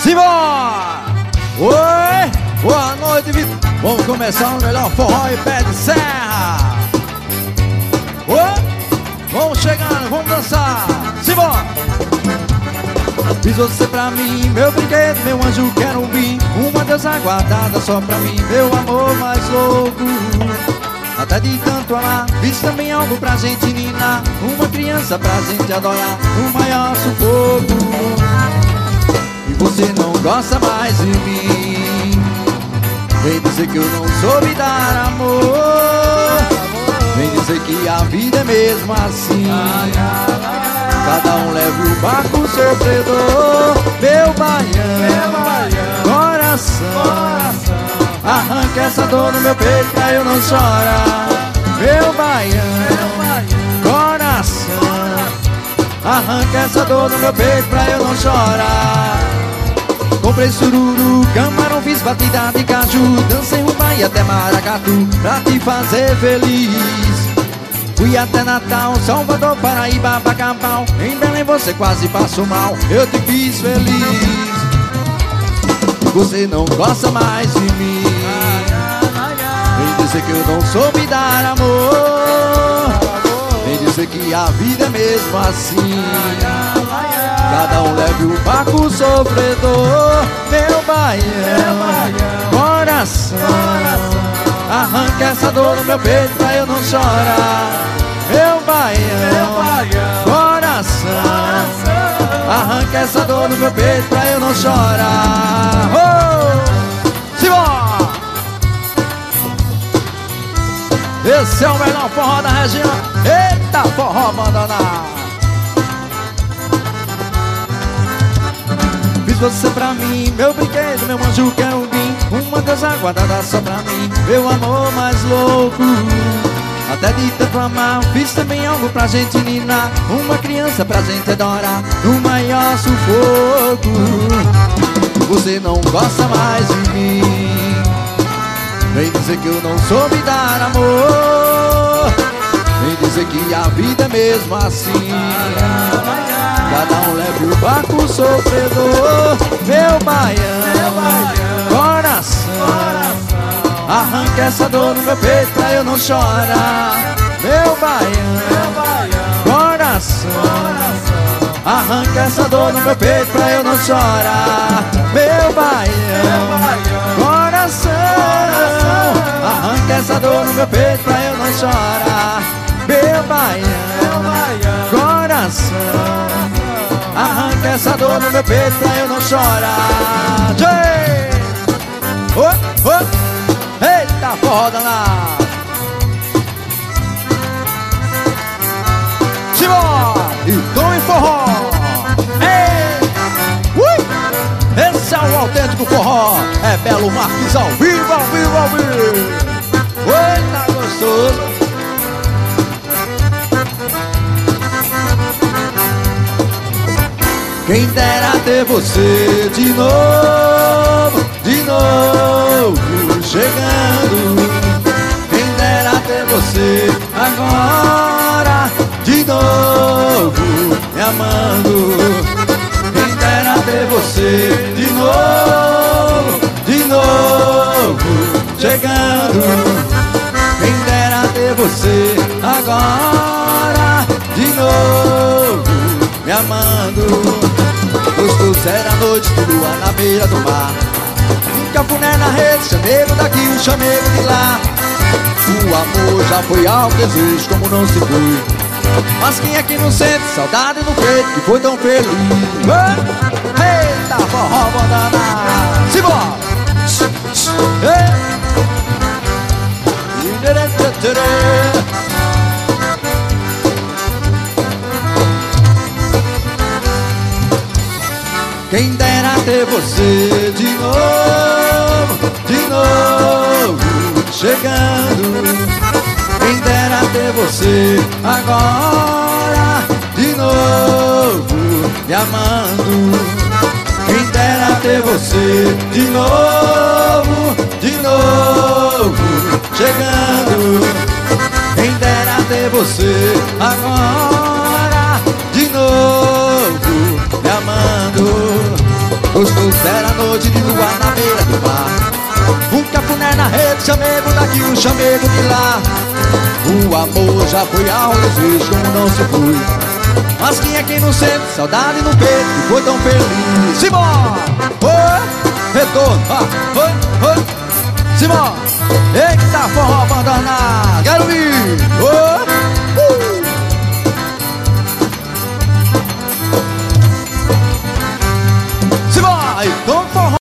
Simbora! Oi! Boa noite, Vitor! Vamos começar o melhor forró e pé de serra! Oi! Vamos chegando, vamos dançar! Simbora! Fiz você pra mim, meu brinquedo, meu anjo querubim, uma deusa guardada só pra mim, meu amor mais louco. Até de tanto amar, fiz também algo pra gente ninar, uma criança pra gente adorar, no maior sufoco. E você não gosta mais de mim, vem dizer que eu não soube dar amor, vem dizer que a vida é mesmo assim. Cada um leva o barco sofredor, meu baiano, coração, arranca essa dor no meu peito pra eu não chorar. Meu baiano, coração, arranca essa dor no meu peito pra eu não chorar. Comprei sururu, camarão, fiz batida de caju, dancei rumba e até maracatu pra te fazer feliz. Fui até Natal, Salvador, Paraíba, Bacabal, em Belém você quase passou mal, eu te fiz feliz. Você não gosta mais de mim, vem dizer que eu não soube dar amor, vem dizer que a vida é mesmo assim. Cada um leve o barco sofredor, meu baiano, coração, arranca essa dor no meu peito pra eu não chorar. Meu baiano, coração, arranca essa dor no meu peito pra eu não chorar. Oh! Simbora! Esse é o melhor forró da região. Eita, forró abandonado. Fiz você pra mim, meu brinquedo, meu anjo querubim, uma deusa guardada só pra mim, meu amor mais louco. Até de tanto amar, fiz também algo pra gente ninar, uma criança pra gente adorar, no maior sufoco. Você não gosta mais de mim, vem dizer que eu não soube dar amor, vem dizer que a vida é mesmo assim. Cada um leve o barco sofredor, meu baiano, coração, arranca essa dor no meu peito pra eu não chorar. Meu baiano, coração, arranca essa dor no meu peito pra eu não chorar. Meu baiano, coração, arranca essa dor no meu peito pra eu não chorar. Meu baiano, coração, arranca essa dor no meu peito pra eu não chorar. Oh, oh. Eita, forró danado. Simbora! E tom e forró. Ei! Ui! Esse é o autêntico forró. É Belo Marques ao vivo, ao vivo, ao vivo. Eita, gostoso. Quem dera ter você de novo chegando. Quem dera ter você agora de novo me amando. Quem dera ter você de novo chegando. Quem dera ter você agora de novo me amando. Gostoso era a noite, tudo lá na beira do mar, um cafuné na rede, chamego daqui, um chamego de lá. O amor já foi ao desejo, como não se foi, mas quem é que não sente saudade no peito, que foi tão feliz? Eita, forró abandonado. Simbora! Quem dera ter você de novo chegando. Quem dera ter você agora de novo me amando. Quem dera ter você de novo chegando. Quem dera ter você agora de novo me amando. Gostoso era a noite de lua na beira do bar. Um cafuné na rede, chamego daqui, um chamego de lá. O amor já foi ao desejo como não se foi. Mas quem é quem não sente saudade no peito e foi tão feliz? Simbora! Oi, retorno, oi, oi. Simbora! Eita, forró abandonado, quero vir! Oi!